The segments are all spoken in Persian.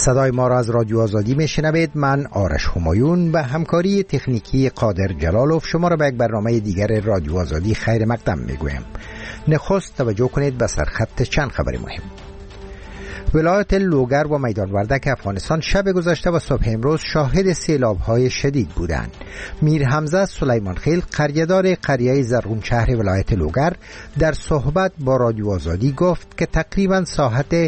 صدای ما را از رادیو آزادی میشنوید. من آرش همایون و همکاری تکنیکی قادر جلالوف شما را به یک برنامه دیگر رادیو آزادی خیر مقدم میگویم. نخست توجه کنید به سرخط چند خبر مهم. ولایت لوگر و میدان وردک افغانستان شب گذشته و صبح امروز شاهد سیلاب‌های شدید بودند. میر حمزه سلیمان خیل، قریه‌دار قریه زرغونشهر ولایت لوگر، در صحبت با رادیو آزادی گفت که تقریباً ساعت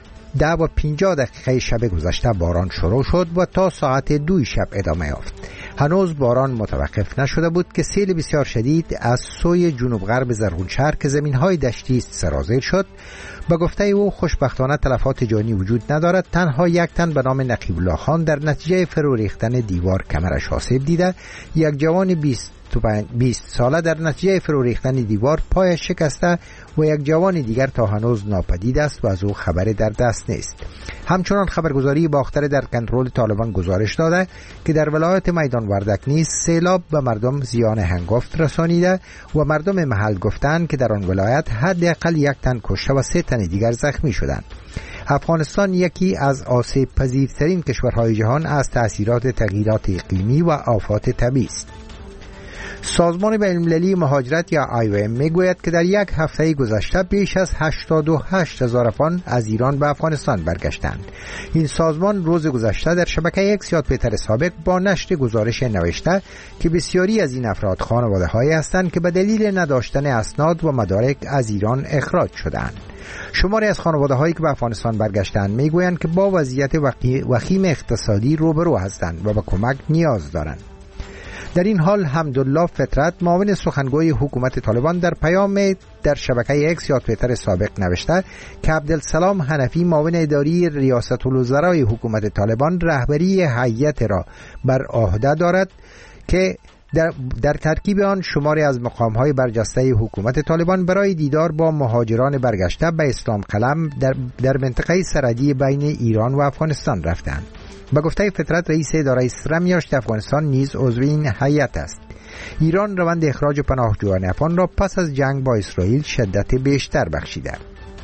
10:50 شب گذشته باران شروع شد و تا ساعت 2 شب ادامه یافت. هنوز باران متوقف نشده بود که سیل بسیار شدید از سوی جنوب غرب زرغونشهر که زمین‌های دشتی است سرازیر شد. به گفته او خوشبختانه تلفات جانی وجود ندارد. تنها یک تن به نام نقیب الله خان در نتیجه فرو ریختن دیوار کمرش آسیب دیده، یک جوان 20 ساله در نتیجه فرو ریختن دیوار پایش شکسته و یک جوان دیگر تا هنوز ناپدید است و از او خبری در دست نیست. همچنان خبرگزاری باختر در کنترل طالبان گزارش داده که در ولایت میدان وردک نیز سیلاب به مردم زیان هنگفت رسانیده و مردم محل گفتند که در آن ولایت حداقل یک تن کشته و 3 تن دیگر زخمی شدند. افغانستان یکی از آسیب پذیرترین کشورهای جهان از تأثیرات تغییرات اقلیمی و آفات طبیعی است. سازمان بین‌المللی مهاجرت یا IOM میگوید که در یک هفته گذشته بیش از 88,000 افغان از ایران به افغانستان برگشتند. این سازمان روز گذشته در شبکه X یا توییتر سابق با نشر گزارش نوشته که بسیاری از این افراد خانواده‌هایی هستند که به دلیل نداشتن اسناد و مدارک از ایران اخراج شدند. شماری از خانواده‌هایی که به افغانستان برگشتند میگویند که با وضعیت وخیم اقتصادی روبرو هستند و به کمک نیاز دارند. در این حال حمدالله فطرت، معاون سخنگوی حکومت طالبان، در پیام در شبکه X یا توییتر سابق نوشته که عبدالسلام حنفی، معاون اداری ریاست الوزرای حکومت طالبان، رهبری هیئت را بر عهده دارد که در ترکیب آن شماری از مقام‌های برجسته حکومت طالبان برای دیدار با مهاجران برگشته به اسلام قلم در منطقه سرحدی بین ایران و افغانستان رفتند. به گفته فطرت، رئیس اداره سرمیاشت افغانستان نیز عضو این هیئت است. ایران روند اخراج پناهجویان افغان را پس از جنگ با اسرائیل شدت بیشتر بخشیده.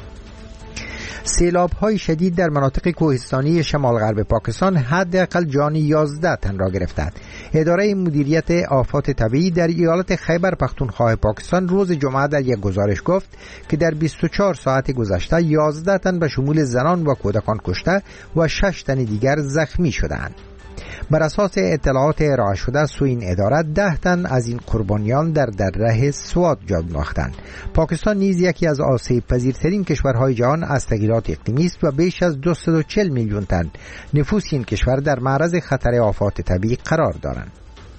سیلاب‌های شدید در مناطق کوهستانی شمال غرب پاکستان حداقل جان 11 تن را گرفتند. اداره مدیریت آفات طبیعی در ایالت خیبر پختونخوا پاکستان روز جمعه در یک گزارش گفت که در 24 ساعت گذشته 11 تن به شمول زنان و کودکان کشته و 6 تن دیگر زخمی شدند. بر اساس اطلاعات ارائه شده سوی این اداره 10 تن از این قربانیان در دره سوات جان باختند. پاکستان نیز یکی از آسیب پذیرترین کشورهای جهان از تغییرات اقلیمی است و بیش از 240 میلیون تن نفوس این کشور در معرض خطر آفات طبیعی قرار دارند.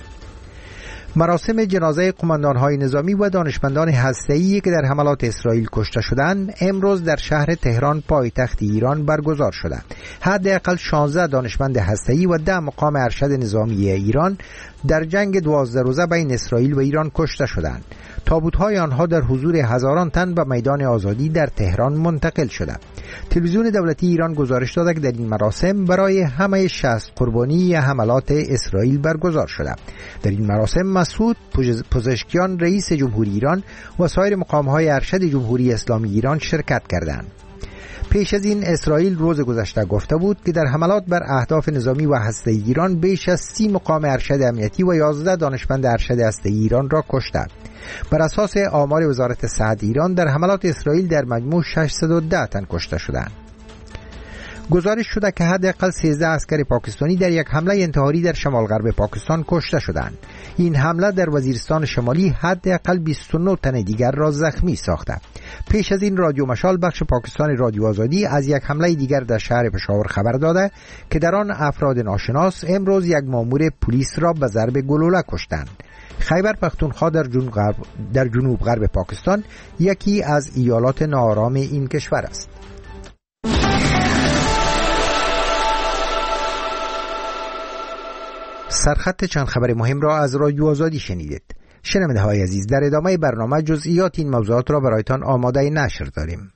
مراسم جنازه قماندان‌های نظامی و دانشمندان هسته‌ای که در حملات اسرائیل کشته شدند امروز در شهر تهران پایتخت ایران برگزار شدند. حداقل 16 دانشمند هسته‌ای و 10 مقام ارشد نظامی ایران در جنگ 12 روزه بین اسرائیل و ایران کشته شدند. تابوت‌های آنها در حضور هزاران تن به میدان آزادی در تهران منتقل شده. تلویزیون دولتی ایران گزارش داده که در این مراسم برای همه 60 قربانی حملات اسرائیل برگزار شده. در این مراسم مسعود پزشکیان، رئیس جمهوری ایران و سایر مقام‌های ارشد جمهوری اسلامی ایران شرکت کردند. پیش از این اسرائیل روز گذشته گفته بود که در حملات بر اهداف نظامی و هسته‌ای ایران بیش از 30 مقام ارشد امنیتی و 11 دانشمند ارشد هسته‌ای ایران را کشته. بر اساس آمار وزارت صحت ایران در حملات اسرائیل در مجموع 610 تن کشته شدند. گزارش شده که حداقل 13 عسکر پاکستانی در یک حمله انتحاری در شمال غرب پاکستان کشته شدند. این حمله در وزیرستان شمالی حداقل 29 تن دیگر را زخمی ساخته. پیش از این رادیو مشال بخش پاکستان رادیو آزادی از یک حمله دیگر در شهر پشاور خبر داده که در آن افراد ناشناس امروز یک مامور پلیس را به ضرب گلوله کشتند. خیبر پختونخوا در جنوب غرب پاکستان یکی از ایالات ناآرام این کشور است. سرخط چند خبر مهم را از رادیو آزادی شنیدید. شنونده های عزیز، در ادامه برنامه جزئیات این موضوعات را برایتان آماده نشر داریم.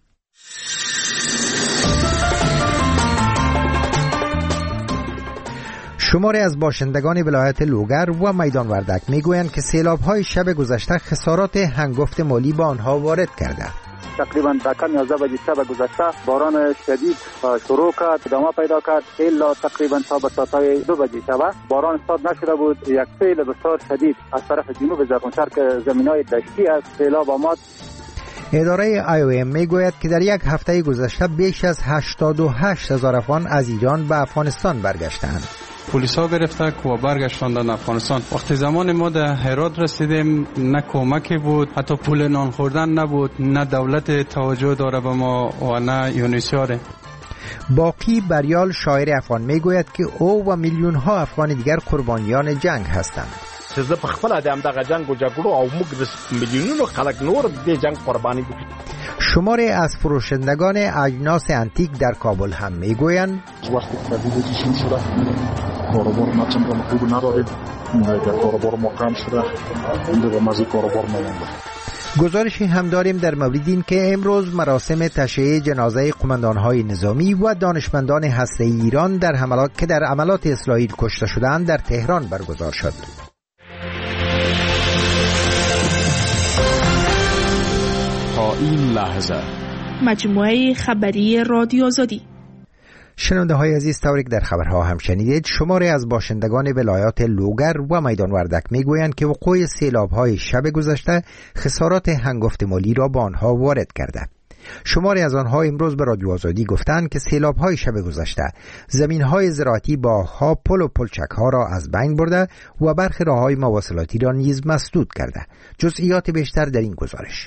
شماری از باشندگان ولایت لوگر و میدان وردک میگویند که سیلاب‌های شب گذشته خسارات هنگفت مالی به آنها وارد کرده. تقریبا دکن 11 بجه شب گذشته باران شدید شروع کرد، ادامه پیدا کرد الا تقریبا تا به ساعت 2 بجه شب. باران استاد نشده بود. یک سیل بسیار شدید از طرف جنوب زرغونتر که زمینای دشتی است سیلاب آمد. اداره IOM میگوید که در یک هفته گذشته بیش از 88,000 افغان از ایران به افغانستان برگشتند. پلیس ها گرفته و برگشتاندن افغانستان. وقتی زمان ما در هرات رسیدیم نه کمکی بود، حتی پول نان خوردن نبود، نه دولت توجه داره به ما و نه یونیسیار. باقی بریال شاعر افغان میگوید که او و میلیون ها افغان دیگر قربانیان جنگ هستند. زه په خپل د همدغه جنگ او جګړو او موږ د میلیونونو خلک نور د جنگ قربانی دي. شماری از فروشندگان اجناس انتیک در کابل هم میگویند وقتی خرید شروع شده کاروبار ما چندان خوب نداره، کاروبار ما کم شده، دیگه مزید کاروبار نمونده. گزارشی هم داریم در مورد این که امروز مراسم تشییع جنازه قماندان‌های نظامی و دانشمندان هسته‌ای ایران در عملات اسرائیل کشته شدند در تهران برگزار شد. تا این لحظه مجموعه خبری رادیو آزادی. شنونده های عزیز، طوری که در خبرها هم شنیدید، شماری از باشندگان ولایات لوگر و میدان وردک میگویند که وقوع سیلاب‌های شب گذشته خسارات هنگفت مالی را به آنها وارد کرده. شماری از آنها امروز به رادیو آزادی گفتند که سیلاب‌های شب گذشته زمین‌های زراعتی، باغ‌ها، پل و پلچک‌ها را از بین برده و برخی راه‌های مواصلاتی را نیز مسدود کرده. جزئیات بیشتر در این گزارش.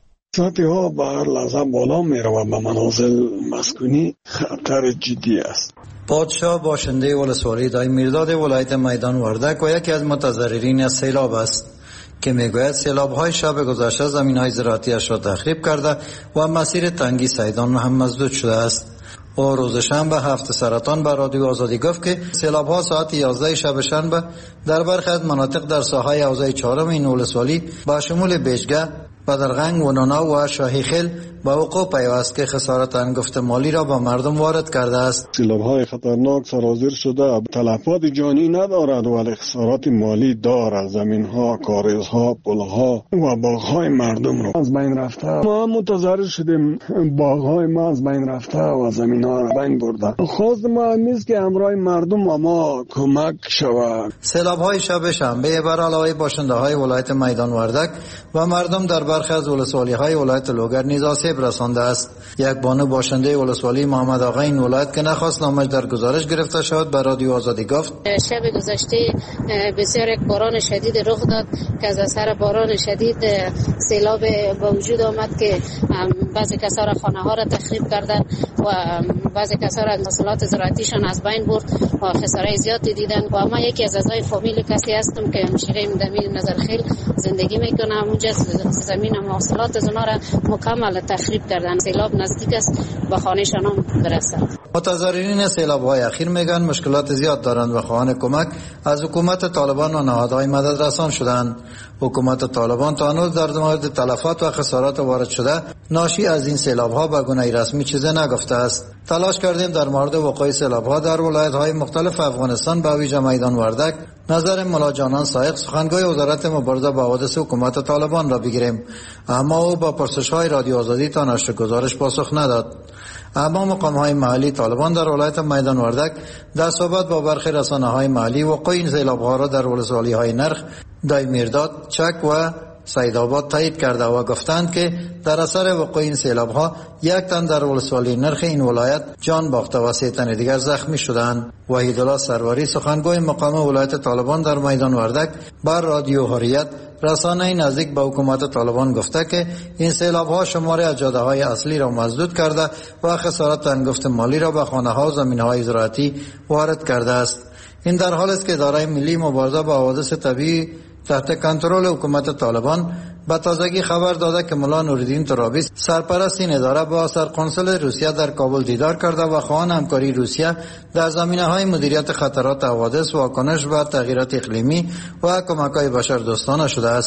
سطح ها به هر لحظه بالا می رود و منازل مسکونی خطر جدی است. پادشاه باشنده ولسوالی دای میرداد ولایت میدان وردک و یکی از متضررین از سیلاب است که میگوید سیلاب های شب گذشته زمین های زراعتیش را تخریب کرده و مسیر تنگی سیدان هم مسدود شده است. و روز شنبه هفت سرطان به رادیو آزادی گفت که سیلاب ها ساعت 11 شب شنبه در برخی از مناطق در ساحه حوزه 4 این ولسوالی با شمول بیجگه، بدرغنگ و نانا و شاهی خیل با وقوع پیوست که خسارت هنگفت مالی را با مردم وارد کرده است. سیلاب‌های خطرناک سرازیر شده، تلفات جانی ندارد ولی خسارات مالی دارد. زمین‌ها، کاریزها، پل‌ها و باغ‌های مردم را از بین رفته. ما متضرر شدیم، باغ‌های ما از بین رفته و زمین‌ها را بین برده. خواست ما نیست که همراه مردم ما کمک شود. سیلاب‌های شب شنبه بر علاوه باشنده‌های ولایت میدان وردک و مردم در برخی از ولسوالی‌های ولایت لوگر نیز آسیب رسانده است. یک بانو باشنده ولسوالی محمد آقا این ولایت که نخواست نامش در گزارش گرفته شد به رادیو آزادی گفت شب گذشته بسیار یک باران شدید رخ داد که از اثر باران شدید سیلاب به وجود آمد که بعضی کسا را خانه ها را تخریب کردن و بعضی کسا را محصولات زراعتیشان از بین برد و خسارات زیادی دیدن. و ما یکی از اعضای فامیل کسی هستم که همشیره مدمین نظرخیل زندگی میکنم. اونجا زمین محصولات زنا را مکمل تخریب کردن. سیلاب نزدیک است به خانه‌شان هم برسد. متضررین سیلاب‌های اخیر میگن مشکلات زیاد دارند و خواهان کمک از حکومت طالبان و نهادهای مدد رسان شدند. حکومت طالبان تا هنوز در مورد تلفات و خسارات وارد شده ناشی از این سیلاب‌ها به گونه رسمی چیزی نگفته است. تلاش کردیم در مورد وقوع سیلاب‌ها در ولایت‌های مختلف افغانستان به ویژه میدان وردک نظر ملا جانان سایق سخنگوی وزارت مبارزه با حوادث حکومت طالبان را بگیریم، اما او با پرسش‌های رادیو آزادی تا نشر گزارش پاسخ نداد. اما مقام‌های محلی طالبان در ولایت میدان وردک در صحبت با برخی رسانه‌های محلی وقوع این سیلاب‌ها را در ولسوالی‌های نرخ، دای میرداد، چک و سیدآباد تایید کرده و گفتند که در اثر وقوع این سیلاب‌ها یک تن در ولسوالی نرخ این ولایت جان باخته و 3 تن دیگر زخمی شدند. وحیدالله سروری سخنگوی مقام ولایت طالبان در میدان وردک بر رادیو حریت رسانه نزدیک به حکومت طالبان گفته که این سیلاب‌ها شماری از جاده‌های اصلی را مسدود کرده و خسارات هنگفت مالی را به خانه‌ها و زمین‌های زراعتی وارد کرده است. این در حالی است که اداره ملی مبارزه با حوادث طبیعی تحت کنترل حکومت طالبان به تازگی خبر داده که ملا نورالدین ترابی سرپرست این اداره با سرقنسول روسیه در کابل دیدار کرده و خواهان همکاری روسیه در زمینه‌های مدیریت خطرات حوادث، واکنش و تغییرات اقلیمی و کمک‌های بشردوستانه شده است.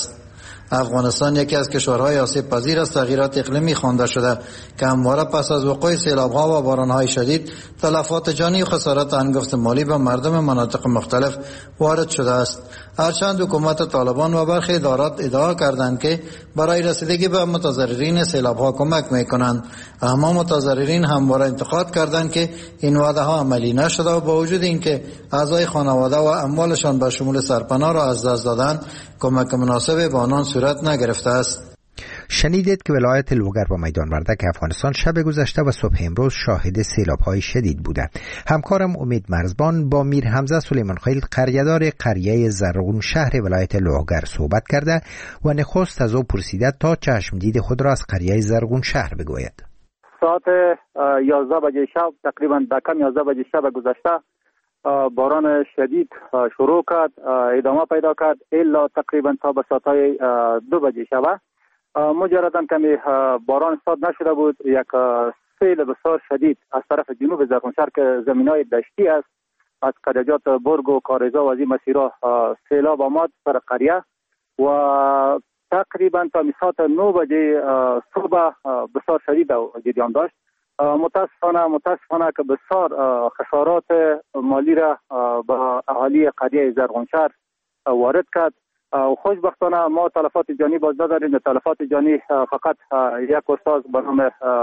افغانستان یکی از کشورهای آسیب پذیر از تغییرات اقلیمی خوانده شده که همواره پس از وقوع سیلاب‌ها و باران‌های شدید تلفات جانی و خسارات انگفت مالی به مردم مناطق مختلف وارد شده است. هرچند حکومت طالبان و برخی ادارات ادعا کردند که برای رسیدگی به متضررین سیلاب‌ها کمک می‌کنند، اما متضررین همواره انتقاد کردند که این وعده‌ها عملی نشده و با وجود اینکه اعضای خانواده و اموالشان به شمول سرپناه را از دست دادند، کمک مناسب به آنان صورت نگرفته است. شنیدید که ولایت لوگر و میدان وردک افغانستان شب گذشته و صبح امروز شاهد سیلاب‌های شدید بوده. همکارم امید مرزبان با میر حمزه سلیمان خیل قریه‌دار قریه زرغون شهر ولایت لوگر صحبت کرده و نخست از او پرسیده تا چشمدید خود را از قریه زرغون شهر بگوید. ساعت 11 بجه شب، تقریبا دکم 11 بجه شب گذشته باران شدید شروع کرد، ادامه پیدا کرد الا تقریبا تا به ساعت 2 بجه شب. مجرداً کمی باران استاد نشده بود. یک سیل بسیار شدید از طرف جنوب زرغونشهر که زمینای دشتی است، از قریجات برگ و کارزا و از این مسیرها سیلاب آمد سر قریه و تقریبا تا ساعت 9 بجه صبح بسیار شدید جریان داشت. متاسفانه که بسیار خسارات مالی را به اهالی قریه زرغونشهر وارد کرد. خوشبختانه ما تلفات جانی باز نداریم. تلفات جانی فقط یک استاد به نام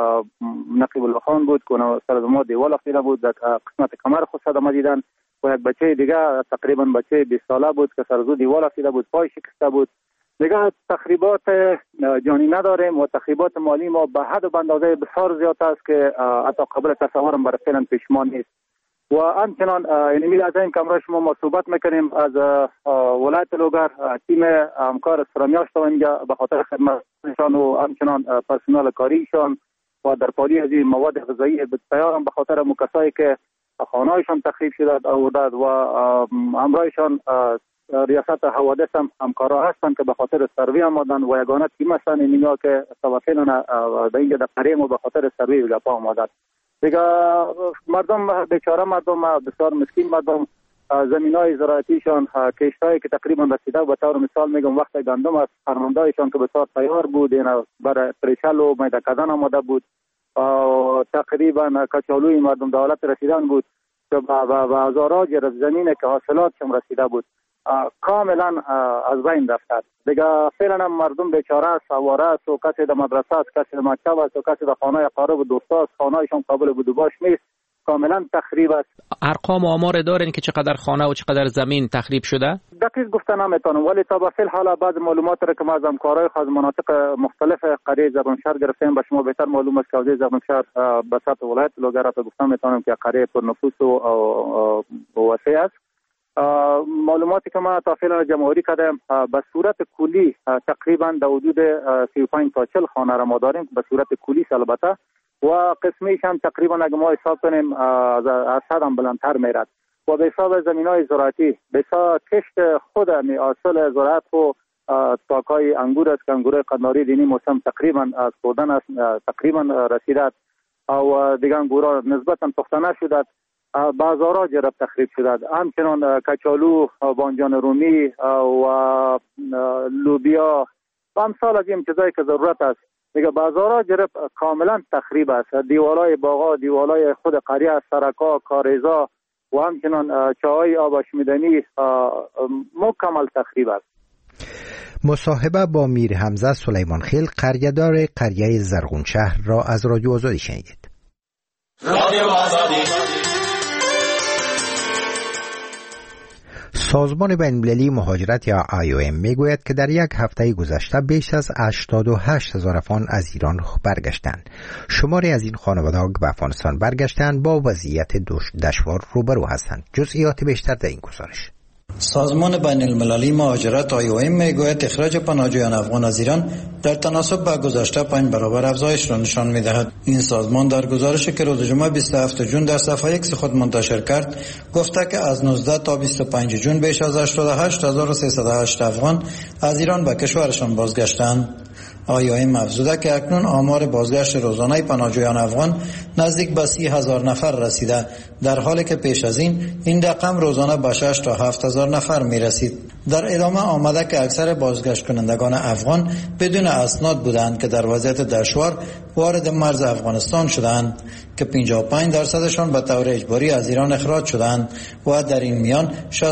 نقیب الله خان بود که سر ما دیوال افتاده بود، در قسمت کمر خود صدمه دیدن و یک بچه دیگه تقریبا بچه 20 ساله بود که سر زو دیوال افتاده بود، پای شکسته بود. دیگه تخریبات جانی نداریم و تخریبات مالی ما به حد و به اندازه بسیار زیاد است که حتی قابل تصورم برای فعلا پیشمان نیست. و همچنان اینمیل از این کمرای شما ما صحبت میکنیم از ولایت لوگر، تیم همکار سرامیاش تا اینجا به خاطر خدمتشان و همچنان پرسنل کاریشان و در پالی از این مواد غذایی تیارم به خاطر مکسایی که خانهایشان تخریب شده آوردد و همراهشان ریاست حوادث هم همکارا هستند که به خاطر سروی آمدن و یگانه تیم هستند اینجا که توافقاً در اینجا در قریه و به خاطر سروی ویلاپا آمدند. دیگه مردم بیچاره، مردم بسیار مسکین، مردم زمینای زراعتیشان کشتایی که تقریبا رسیده به طور مثال میگم وقت گندم از فرماندهایشان که بسیار تیار بود اینا برای پریشل و میده کردن آمده بود، تقریبا کچالوی مردم دولت رسیدن بود که به هزارها جرف زمینه که حاصلاتشون رسیده بود کاملا از بین رفته. دیگه فعلا مردم بیچاره است، آواره است و کسی در مدرسه است، کسی در مکتب است و کسی در خانه اقارب و دوستا است، خانهایشان قابل بود و باش نیست، کاملا تخریب است. ارقام و آمار دارین که چقدر خانه و چقدر زمین تخریب شده؟ دقیق گفتن نمیتونم، ولی تا به فعل حالا بعض معلومات را که ما از همکارای از مناطق مختلف قریه زرغونشهر گرفتیم به شما بهتر معلوم است که قریه زرغونشهر به سطح ولایت لوگر را گفتم میتونم که قریه پر نفوس و وسیع است. معلوماتی که ما تا فعلا جمع‌آوری کردیم به صورت کلی تقریبا در حدود 35 تا 40 خانه را ما داریم به صورت کلی البته و قسمیش هم تقریبا اگه ما حساب کنیم از حد هم بلندتر میرد و به حساب زمینای زراعتی به حساب کشت خود حاصل زراعت و تاکای انگور است که انگور قناری دینی موسم تقریبا از خوردن است تقریبا رسیده و دیگه انگورا نسبتا پخته نشده، بازارها جرب تخریب شده، همچنان کچالو، بانجان رومی و لوبیا و امثال از این چیزایی که ضرورت است دیگه بازارها جرب کاملا تخریب است. دیوالای باغا، دیوالای خود قریه، سرکا، کارزا و همچنان چاهای آب آشمیدنی مکمل تخریب است. مصاحبه با میر حمزه سلیمان خیل قریه‌دار قریه زرغون شهر را از رادیو آزادی شنیدید. رادیو آزادی. سازمان بین‌المللی مهاجرت یا IOM میگوید که در یک هفته گذشته بیش از 88,000 افغان از ایران برگشتند. شماری از این خانواده‌ها به افغانستان برگشتند با وضعیت دشوار روبرو هستند. جزئیات بیشتر در این گزارش. سازمان بین المللی مهاجرت IOM میگوید اخراج پناهجویان افغان از ایران در تناسب با گذشته 5 برابر افزایش را نشان می‌دهد. این سازمان در گزارشی که روز جمعه 27 جون در صفحه X خود منتشر کرد گفته که از 19 تا 25 جون بیش از 88,308 افغان از ایران به کشورشان بازگشتند. IOM افزوده که اکنون آمار بازگشت روزانه پناهجویان افغان نزدیک به 30,000 نفر رسیده، در حالی که پیش از این رقم روزانه به 6 تا 7,000 نفر می رسید. در ادامه آمده که اکثر بازگشت کنندگان افغان بدون اسناد بودند که در وضعیت دشوار وارد مرز افغانستان شدند که 55% به طور اجباری از ایران اخراج شدند و در این میان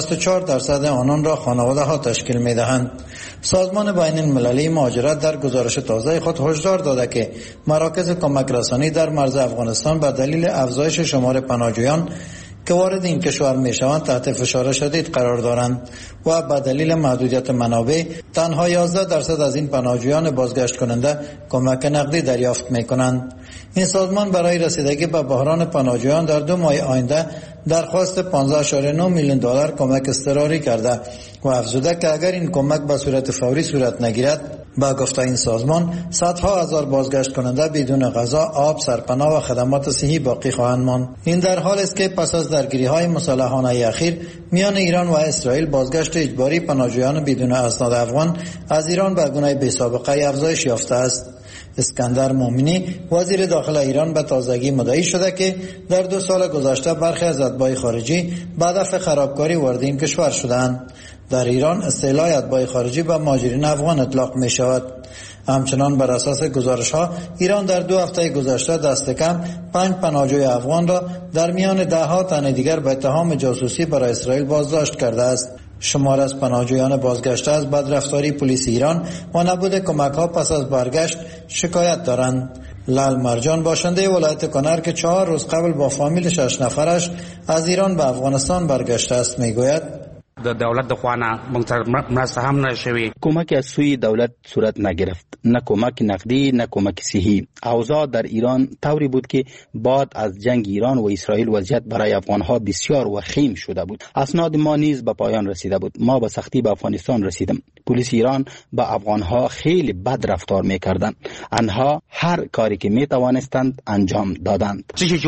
64% آنان را خانواده ها تشکیل می دهند. سازمان بین المللی مهاجرت در گزارش تازه خود هشدار داده که مراکز کمک رسانی در مرز افغانستان به دلیل افزایش شمار پناهجویان که وارد این کشور می شوند تحت فشار شدید قرار دارند و به دلیل محدودیت منابع تنها 11% از این پناهجویان بازگشت کننده کمک نقدی دریافت می کنند. این سازمان برای رسیدگی به بحران پناهجویان در 2 ماه آینده درخواست 15.9 میلیون دلار کمک اضطراری کرده و افزوده که اگر این کمک به صورت فوری صورت نگیرد، با گفته این سازمان صدها هزار بازگشت کننده بدون غذا، آب، سرپناه و خدمات صحی باقی خواهند ماند. این در حالی است که پس از درگیری‌های مسلحانه اخیر میان ایران و اسرائیل بازگشت اجباری پناهجویان بدون اسناد افغان از ایران به گونه بی‌سابقه افزایش یافته است. اسکندر مومنی وزیر داخل ایران به تازگی مدعی شده که در 2 سال گذشته برخی از اتباع خارجی به هدف خرابکاری وارد این کشور شدند. در ایران استیلای اتباع خارجی به مهاجرین افغان اطلاق می شود. همچنان بر اساس گزارش ها ایران در 2 هفته گذشته دست کم 5 پناهجوی افغان را در میان 10 تن دیگر به اتهام جاسوسی برای اسرائیل بازداشت کرده است. شمار از پناهجویان بازگشته از بدرفتاری پلیس ایران و نبود کمک ها پس از برگشت شکایت دارند. لال مرجان باشنده ولایت کنر که 4 روز قبل با فامیل 6 نفرش از ایران به افغانستان برگشته است میگوید د دولت د خوانه مونږ مرسته هم نشوي. کمک از سوی دولت صورت نگرفت، نه کمک نقدی نه کمک صحی. اوضاع در ایران طوری بود که بعد از جنگ ایران و اسرائیل وضعیت برای افغانها بسیار وخیم شده بود. اسناد ما نیز به پایان رسیده بود. ما به سختی به افغانستان رسیدم. پلیس ایران با افغانها خیلی بد رفتار میکردند. آنها هر کاری که میتوانستند انجام دادند.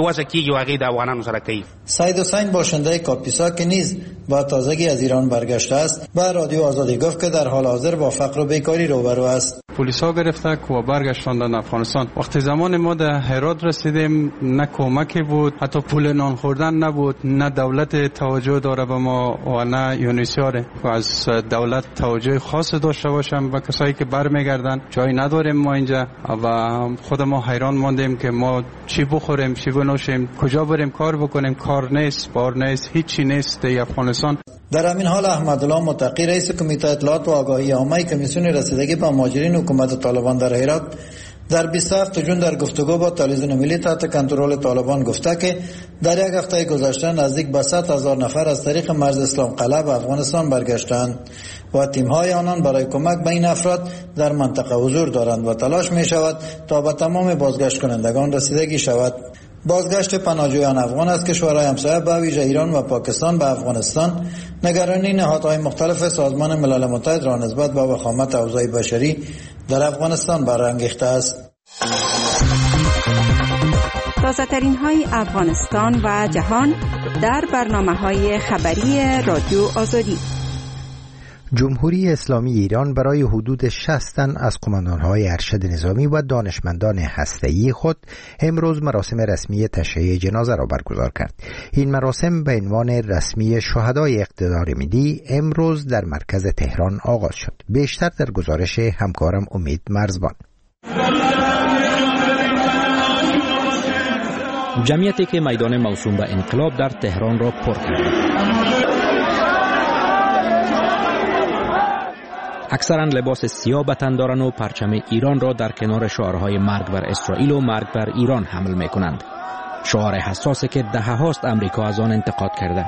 سید حسین باشنده کاپیسا که نیز با تازگی از ایران برگشته است به رادیو آزادی گفت که در حال حاضر با فقر و بیکاری روبرو است. پلیسا گرفتک و برگشتاندن افغانستان. وقتی زمان ما در هرات رسیدیم نه کمکی بود، حتی پول نان خوردن نبود، نه دولت توجه داره به ما و نه یونیسیار و از دولت توجه خاص داشته باشم به کسایی که برمیگردن. جایی نداریم ما اینجا و خود ما حیران ماندیم که ما چی بخوریم، چی بنوشیم، کجا بریم کار بکنیم. کار نیست، بار نیست، هیچی نیست در افغانستان. در همین حال احمدالله متقی رئیس کمیته اطلاعات و آگاهی عامه کمیسیون رسیدگی به مهاجرین حکومت طالبان در هرات در 27 جون در گفتگو با تلویزیون ملی تحت کنترل طالبان گفته که در 1 هفته گذشته نزدیک به 100,000 نفر از طریق مرز اسلام قلعه به افغانستان برگشتند و تیم‌های آنان برای کمک به این افراد در منطقه حضور دارند و تلاش می شود تا به تمام بازگشت کنندگان رسیدگی شود. بازگشت پناهجویان افغان از کشورهای همسایه به ویژه ایران و پاکستان به افغانستان نگرانی نهادهای مختلف سازمان ملل متحد را نسبت به وخامت اوضاع بشری در افغانستان برانگیخته است. تازه‌ترین های افغانستان و جهان در برنامه‌های خبری رادیو آزادی. جمهوری اسلامی ایران برای حدود 60 تن از قماندان‌های ارشد نظامی و دانشمندان هسته‌ای خود امروز مراسم رسمی تشییع جنازه را برگزار کرد. این مراسم به عنوان رسمی شهدای اقتدار ملی امروز در مرکز تهران آغاز شد. بیشتر در گزارش همکارم امید مرزبان. جمعیتی که میدان موسوم به انقلاب در تهران را پر کرد. اکثرا لباس سیاه به تن دارند و پرچم ایران را در کنار شعارهای مرگ بر اسرائیل و مرگ بر ایران حمل می کنند. شعار حساسی که دهه‌هاست امریکا از آن انتقاد کرده.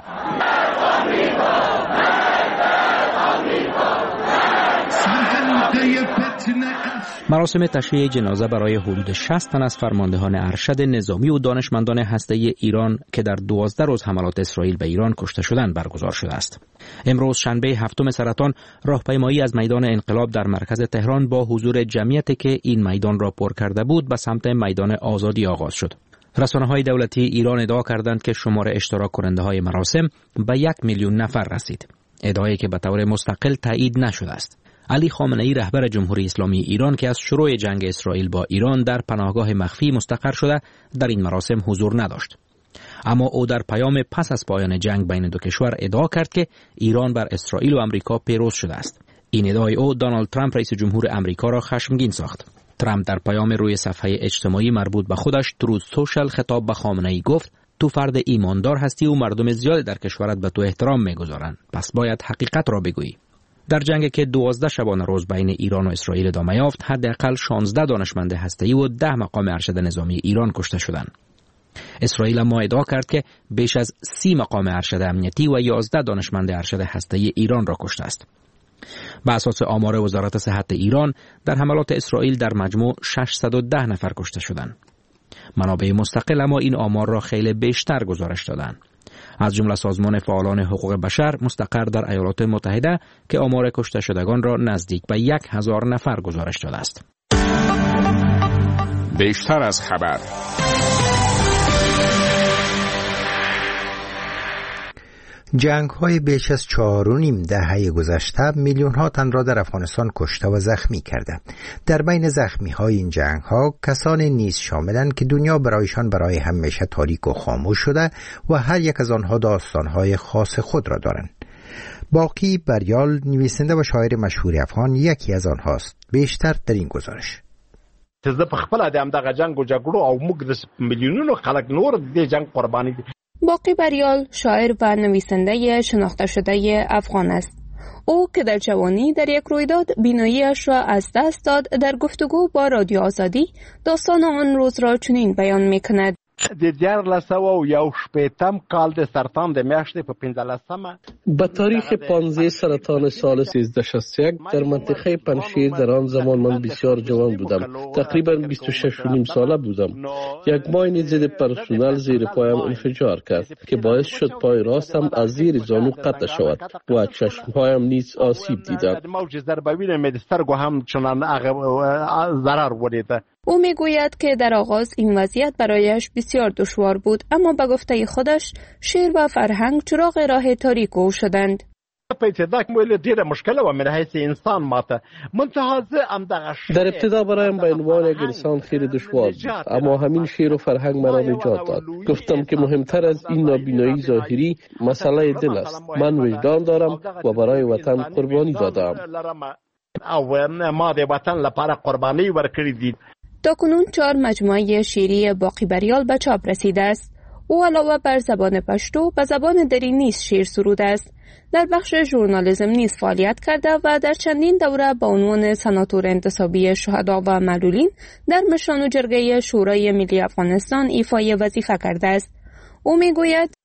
مراسم تشییع جنازه برای حدود 60 تن از فرماندهان ارشد نظامی و دانشمندان هسته‌ای ایران که در 12 روز حملات اسرائیل به ایران کشته شدند برگزار شده است. امروز شنبه 7 سرطان راهپیمایی از میدان انقلاب در مرکز تهران با حضور جمعیتی که این میدان را پر کرده بود به سمت میدان آزادی آغاز شد. رسانه‌های دولتی ایران ادعا کردند که شمار اشتراک کننده‌های مراسم به 1 میلیون نفر رسید. ادعایی که به طور مستقل تایید نشده است. علی خامنه‌ای رهبر جمهوری اسلامی ایران که از شروع جنگ اسرائیل با ایران در پناهگاه مخفی مستقر شده در این مراسم حضور نداشت. اما او در پیام پس از پایان جنگ بین دو کشور ادعا کرد که ایران بر اسرائیل و آمریکا پیروز شده است. این ادعای او دونالد ترامپ رئیس جمهور آمریکا را خشمگین ساخت. ترامپ در پیام روی صفحه اجتماعی مربوط به خودش ترود سوشل خطاب به خامنه‌ای گفت: تو فرد ایماندار هستی و مردم زیادی در کشورت به تو احترام می‌گذارند، پس باید حقیقت را بگویی. در جنگی که 12 شبانه روز بین ایران و اسرائیل ادامه یافت، حداقل 16 دانشمند هسته‌ای و 10 مقام ارشد نظامی ایران کشته شدند. اسرائیل اما ادعا کرد که بیش از 30 مقام ارشد امنیتی و 11 دانشمند ارشد هسته‌ای ایران را کشته است. به اساس آمار وزارت صحت ایران، در حملات اسرائیل در مجموع 610 نفر کشته شدند. منابع مستقل اما این آمار را خیلی بیشتر گزارش دادند. از جمله سازمان فعالان حقوق بشر مستقر در ایالات متحده که آمار کشته شدگان را نزدیک به 1000 نفر گزارش داده است. بیشتر از خبر. جنگ‌های بیش از 4.5 دهه گذشته میلیون‌ها تن را در افغانستان کشته و زخمی کرده. در بین زخمی‌های این جنگ‌ها کسانی نیز شاملند که دنیا برایشان برای همیشه تاریک و خاموش شده و هر یک از آنها داستان‌های خاص خود را دارند. باقی بریال، نویسنده و شاعر مشهور افغان، یکی از آنهاست. بیشتر در این گزارش. زه په خپل د همدغه جنگ او جګړو او موږ د میلیونونو خلک نور د جنگ قربانی دي. باقی بریال شاعر و نویسنده شناخته شده افغان است. او که در جوانی در یک رویداد بیناییش را از دست داد، در گفتگو با رادیو آزادی داستان آن روز را چنین بیان می‌کند: د 1911 کال د سرطان د میاشتې په 15مه به تاریخ 15 سرطان سال 1361 در منطقه پنشیر در آن زمان من بسیار جوان بودم. تقریبا 26 ساله بودم. یک ماین ضد پرسونل زیر پایم انفجار کرد که باعث شد پای راستم از زیر زانو قطع شود و چشمهایم نیز آسیب دیدند. موج ضربوین مدسترگو هم چنان ضرر ورده. او میگوید که در آغاز این وضعیت برایش بسیار دشوار بود، اما به گفته خودش شعر و فرهنگ چراغ راه تاریک او شدند. در ابتدا برایم به عنوان یک انسان خیلی دشوار بود، اما همین شعر و فرهنگ مرا نجات داد. گفتم که مهمتر از این نابینایی ظاهری مسئله دل است. من وجدان دارم و برای وطن قربانی دادم. تاکنون 4 مجموعه شعری باقی بریال به چاپ رسیده است. او علاوه بر زبان پشتو به زبان دری نیز شعر سروده است. در بخش ژورنالیسم نیز فعالیت کرده و در چندین دوره با عنوان سناتور انتصابی شهدا و معلولین در مشران و جرگه شورای ملی افغانستان ایفای وظیفه کرده است. او میگوید: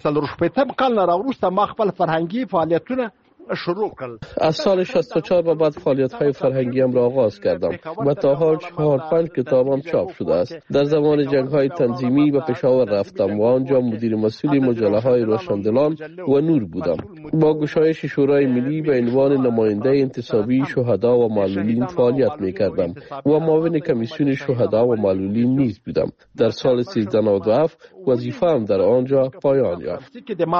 از سال 64 به بعد فعالیت‌های فرهنگیم را آغاز کردم و تا حال 4-5 کتابم چاپ شده است. در زمان جنگ‌های تنظیمی به پشاور رفتم و آنجا مدیر مسئول مجله‌های روشندلان و نور بودم. با گشایش شورای ملی به عنوان نماینده انتصابی شهدا و معلولین فعالیت می‌کردم و معاون کمیسیون شهدا و معلولین نیز بودم. در سال 1397 وظیفه‌ام در آنجا پایان یافت.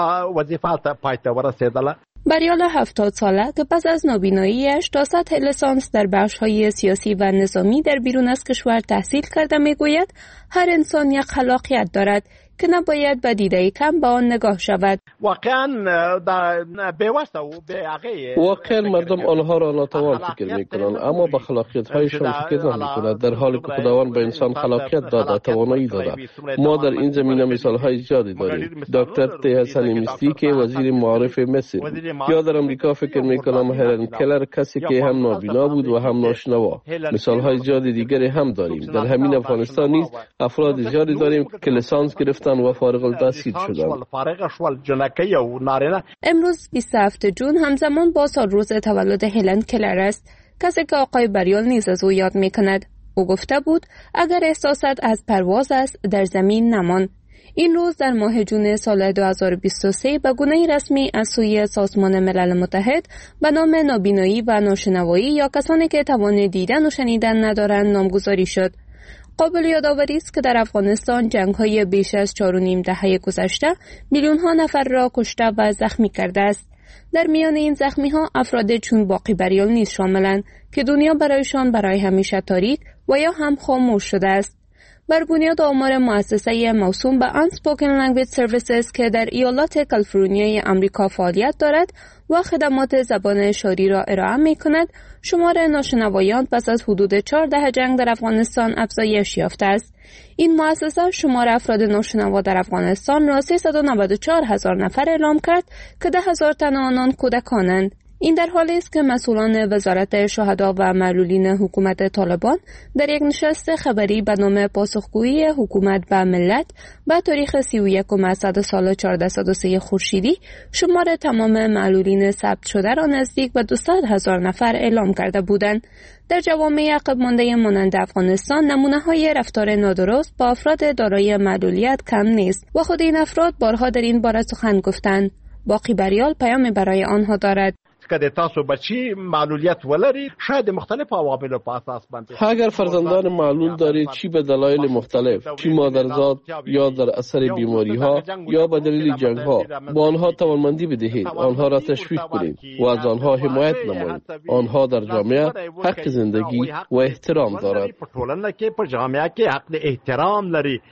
بریال 70 ساله که پس از نابیناییش تا سطح لیسانس در بخش‌های سیاسی و نظامی در بیرون از کشور تحصیل کرده میگوید هر انسان یک خلاقیت دارد که نباید به دیده کم به آن نگاه شود. واقعا مردم آنها را ناتوان فکر میکنند، اما به خلاقیت‌هایشان فکر نمی‌کنند، در حالی که خداوند به انسان خلاقیت داده، توانایی داده. ما در این زمینه مثال‌های زیادی داریم. دکتر تی حسن مصری که وزیر معارف مصر، یا در امریکا فکر میکنم هلن کلر کسی که هم نابینا بود و هم ناشنوا. مثال‌های زیادی دیگری هم داریم. در همین افغانستان نیز افراد زیادی داریم که لیسانس گرفتن و فارغ التحصیل شدند. امروز 27 جون همزمان با سالروز تولد هلن کلر است، کسی که آقای بریال نیز از او یاد میکند. او گفته بود اگر احساست از پرواز است در زمین نمان. این روز در ماه جون سال 2023 به گونه رسمی از سوی سازمان ملل متحد به نام نابینایی و ناشنوایی یا کسانی که توان دیدن و شنیدن ندارند نامگذاری شد. قابل یادآوری است که در افغانستان جنگ‌های بیش از 4.5 دهه گذشته میلیون‌ها نفر را کشته و زخمی کرده است. در میان این زخمی‌ها افراد چون باقی بریال نیز شاملند که دنیا برایشان برای همیشه تاریک و یا هم خاموش شده است. بر بنیاد آمار مؤسسه موسوم به Unspoken Language Services که در ایالات کالیفرنیای آمریکا فعالیت دارد و خدمات زبان اشاری را ارائه می کند، شمار ناشنوایان پس از حدود 4 دهه جنگ در افغانستان افزایش یافته است. این مؤسسه شمار افراد ناشنوا در افغانستان را 394,000 نفر اعلام کرد که 10,000 تن آنان کودکانند. این در حالی است که مسئولان وزارت شهدا و معلولین حکومت طالبان در یک نشست خبری به نام پاسخگویی حکومت به ملت به تاریخ 31 اسد سال 1403 خورشیدی شمار تمام معلولین ثبت شده را نزدیک به 200,000 نفر اعلام کرده بودند. در جوامع عقب مانده مانند افغانستان نمونه‌های رفتار نادرست با افراد دارای معلولیت کم نیست و خود این افراد بارها در این باره سخن گفتند. باقی بریال پیامی برای آنها دارد. که تاسو بچی معلولیت ولري شاید مختلف عوامل په اساس باندې اگر فرزندان معلول دارید، چی به دلایل مختلف، چی مادرزاد یا در اثر بیماری ها یا به دلیل جنگ ها، با آنها توانمندی بدهید، آنها را تشویق کنید و از آنها حمایت نمایید. آنها در جامعه حق زندگی و احترام دارد. په ټولنه کې په جامعه کې حق احترام لري.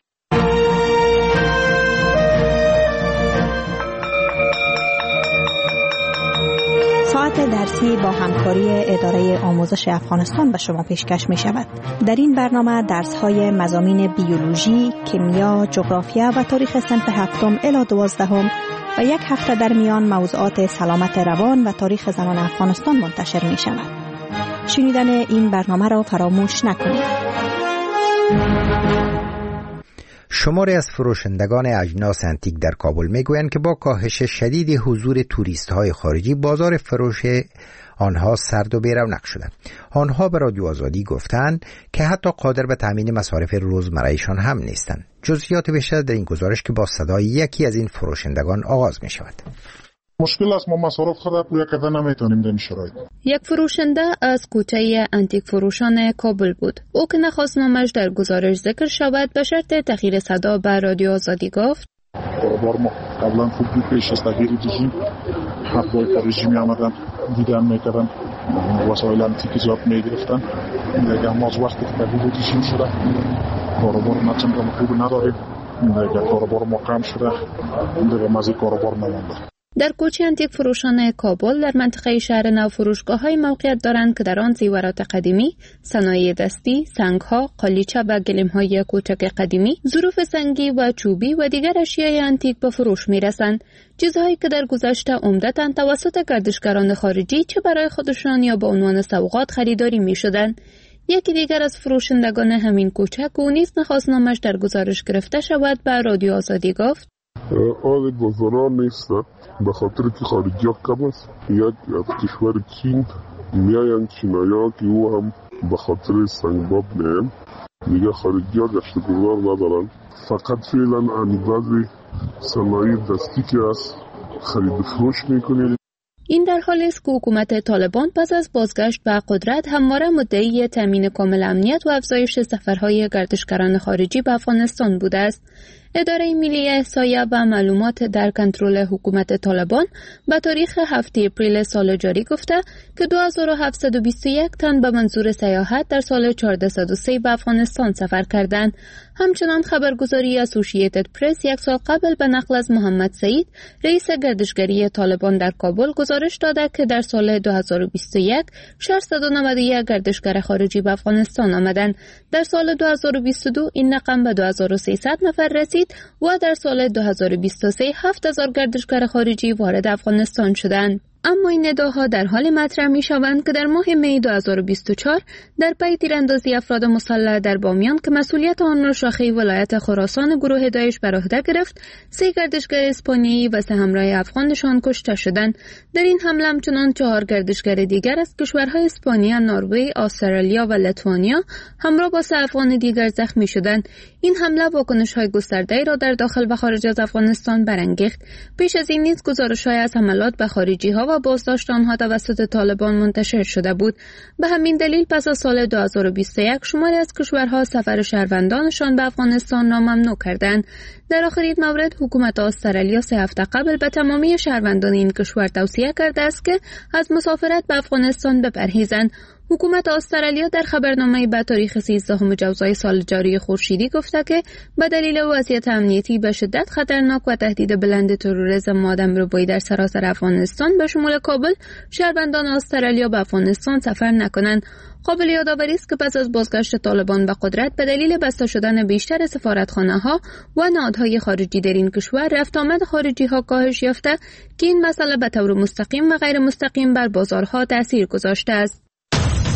ساعت درسی با همکاری اداره آموزش افغانستان به شما پیشکش می شود. در این برنامه درس‌های مضامین بیولوژی، کیمیا، جغرافیا و تاریخ صنف 7 الی 12 و یک هفته در میان موضوعات سلامت روان و تاریخ زنان افغانستان منتشر می شود. شنیدن این برنامه را فراموش نکنید. شماری از فروشندگان اجناس انتیک در کابل میگویند که با کاهش شدید حضور توریست های خارجی بازار فروش آنها سرد و بی‌رونق شده. آنها به رادیو آزادی گفتند که حتی قادر به تامین مصارف روزمره‌شان هم نیستند. جزئیات بیشتر در این گزارش که با صدای یکی از این فروشندگان آغاز می شود. مشکل است، ما مصارف خود پویا کردن نمیتونیم در این شرایط. یک فروشنده از کوچه انتیک فروشان کابل بود. او که نخواست نامش در گزارش ذکر شود به شرط تغییر صدا به رادیو آزادی گفت: کاروبار ما قبلا خوب بود، پیش از تغییر رژیم حرفای که رژیمی آمدن دیدن میکردن، وسایل انتیک زیاد میگرفتن. دیگه ما از وقتی که تغییر رژیم شده کاروبار ما چندان خوب نداریم. دیگه کاروبار ما کم شده، دیگه مزید کاروبار نمونده. در کوچه انتیک فروشان کابل در منطقه شهر نو فروشگاه‌های موقعیت دارند که در آن زیورات قدیمی، صنایع دستی، سنگ‌ها، قالیچه و گلیم‌های کوچک قدیمی، ظروف سنگی و چوبی و دیگر اشیای انتیک به فروش می‌رسند. چیزهایی که در گذشته عمدتاً توسط گردشگران خارجی چه برای خودشان یا به عنوان سوغات خریداری می‌شدند. یکی دیگر از فروشندگان همین کوچه که او نیز نخواست نامش در گزارش گرفته شود به رادیو آزادی گفت: آن بازاران نیست، به خاطر که خارجی کم است. یک از کشور چین میاین چینایا که او هم به خاطر سنگباب میاین. دیگه خارجی ها گشتگزار ندارن. فقط فعلا بعضی صنایع دستی که است خرید فروش میکنید. این در حالی است که حکومت طالبان پس از بازگشت به قدرت همواره مدعی تامین کامل امنیت و افزایش سفرهای گردشگران خارجی به افغانستان بوده است. اداره ملی احصایه و معلومات در کنترل حکومت طالبان به تاریخ 7 اپریل سال جاری گفته که 2721 تن به منظور سیاحت در سال 1403 به افغانستان سفر کردند. همچنان خبرگزاری اسوسییتد پرس یک سال قبل به نقل از محمد سعید، رئیس گردشگری طالبان در کابل، گزارش داده که در سال 2021 691 گردشگر خارجی به افغانستان آمدند. در سال 2022 این رقم به 2300 نفر رسید و در سال 2023 7000 گردشگر خارجی وارد افغانستان شدند. اما این ادعاها در حال مطرح می شوند که در ماه می 2024 در پی تیراندازی افراد مسلح در بامیان که مسئولیت آن را شاخه ولایت خراسان گروه داعش بر عهده گرفت، 3 گردشگر اسپانیایی و 3 همراه افغانشان کشته شدند. در این حمله همچنان 4 گردشگر دیگر از کشورهای اسپانیا، نروژ، استرالیا و لیتوانیا همراه با 3 افغان دیگر زخمی شدند. این حمله واکنش‌های گسترده‌ای را در داخل و خارج از افغانستان برانگیخت. پیش از این نیز گزارش‌های از حملات به خارجی‌ها و بازداشت آنها توسط طالبان منتشر شده بود. به همین دلیل پس از سال 2021 شماری از کشورها سفر شهروندانشان به افغانستان را ممنوع کردند. در آخرین مورد حکومت استرالیا 3 هفته قبل به تمامی شهروندان این کشور توصیه کرده است که از مسافرت به افغانستان بپرهیزند. حکومت استرالیا در خبرنامه‌ای به تاریخ 13 جوزای سال جاری خورشیدی گفته که به دلیل وضعیت امنیتی به شدت خطرناک و تهدید بلند تروریسم و آدمربایی در سراسر افغانستان به شمول کابل، شهروندان استرالیا به افغانستان سفر نکنند. قابل یادآوری است که پس از بازگشت طالبان به قدرت به دلیل بسته شدن بیشتر سفارتخانه‌ها و نهادهای خارجی در این کشور، رفت آمد خارجی‌ها کاهش یافته که این مسئله به طور مستقیم و غیر مستقیم بر بازارها تأثیر گذاشته است.